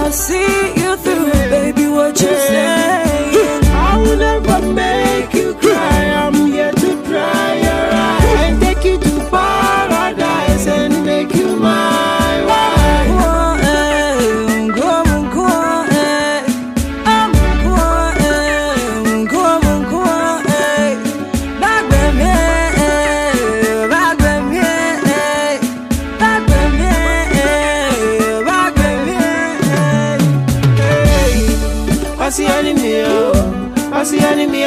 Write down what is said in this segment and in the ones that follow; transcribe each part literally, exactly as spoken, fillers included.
I'll see you through. Baby, what you saying? I will never make you cry. I'm here to dry your eyes and take you to paradise and make you my wife. What's the enemy? What's the enemy?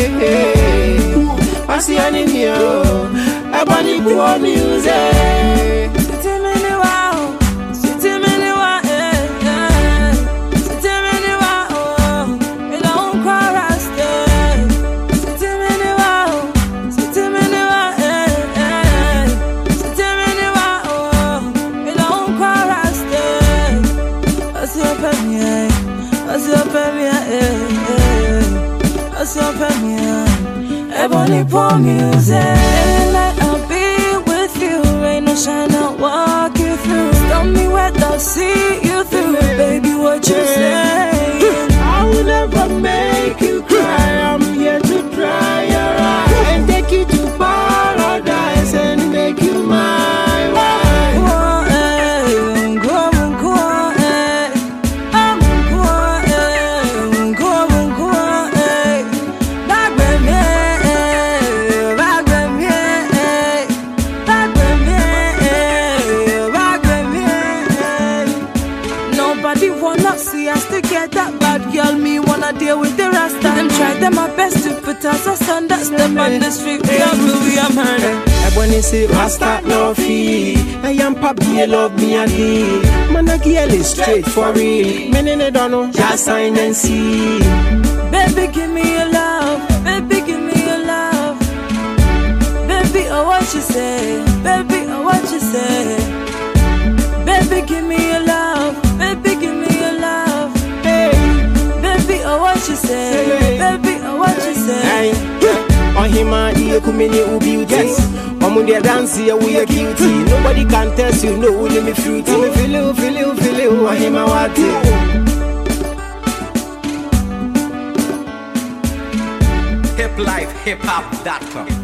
What's the enemy? Everybody go music. Sitting in the wow, sitting in the wow, sitting in the wow. We don't chorus there. Sitting in the wow, sitting in the wow, sitting in the wow. We don't chorus there. What's your opinion? What's your opinion? What's your opinion? Ebony poor music. Like I'll be with you. Rain or shine, I'll walk you through. Stop me wet, I'll see you through. Baby, what you saying? I will never make you cry. I'm here to dry your eyes and take you to paradise and make you my wife. Nobody wanna see us together. Bad girl, me wanna deal with the rasta. Them try them my best to put us asunder. Step on the street, we are blue, we are murder. When they say rasta no fee, I am papi, love me a day. Man a girl is straight for real. Men in the don't know, just sign and see. Baby, give me your love. Baby, give me your love. Baby, oh what you say? Baby, oh what you say? Baby, give me your love. Baby, give me your love. Hey, baby, oh what you say? Baby, oh what you say? On him and he come in you beauty. I'm on the dance here we are guilty. Nobody can test you, no, let me fruity. Me feel you, feel you, feel you. On him and what Hip life, hip hop dot com.